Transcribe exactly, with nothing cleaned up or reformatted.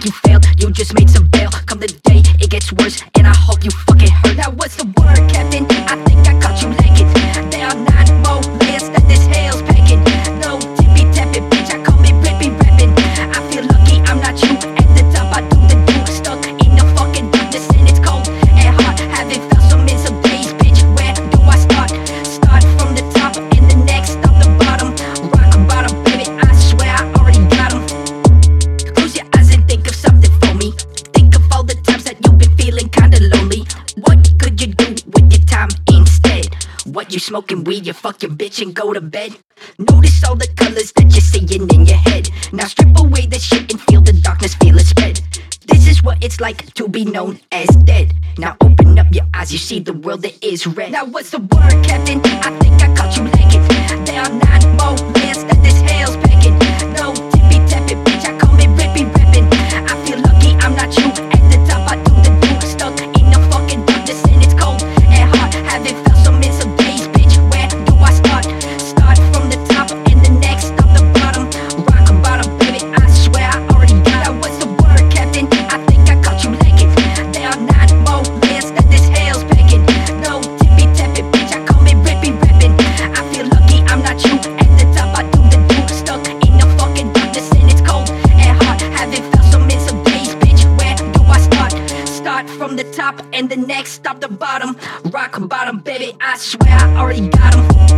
you failed, you just made some bail. Come the day, it gets worse, and I hope you fucking hurt. Now what's the word, Captain? I think I caught you legged. There are nine more layers that this hell's packing. No tippy tapping, bitch, I call me rippy rapping. I feel lucky I'm not you. At the top I do the do. Stuck in the fucking darkness and it's cold and hot. Haven't felt some in some days, bitch. Where do I start? Start from the top and the next stop the bottom. Rock bottom, baby, I swear I already got 'em. Close your eyes and think of something for me. Think of all the times that you've been feeling kinda lonely. What could you do with your time instead? What, you smoking weed, you fuck your bitch and go to bed? Notice all the colors that you're seeing in your head. Now strip away the shit and feel the darkness, feel it spread. This is what it's like to be known as dead. Now open up your eyes, you see the world that is red. Now what's the word, Captain? I think I caught you legged. There are nine more layers that this hell's packing. No tippy tapping, bitch, I call me rippy rapping. I feel lucky I'm not you. At the top I do the do. Stuck in the fucking darkness and it's cold and hot. Haven't felt some in some days, bitch. Where do I start? Start from the top and the next stop the bottom. Rock bottom, baby, I swear I already got it. What's the word, Captain? I think I caught you legged. There are nine more layers that this hell's packing. No tippy tapping, bitch, I call me rippy rapping. I feel lucky I'm not you. At the top I do the do. Stuck in the fucking darkness and it's cold and hot. Haven't felt some in some days, bitch. Where do I start? Start from the top and the next stop the bottom. Rock bottom, baby, I swear I already got 'em.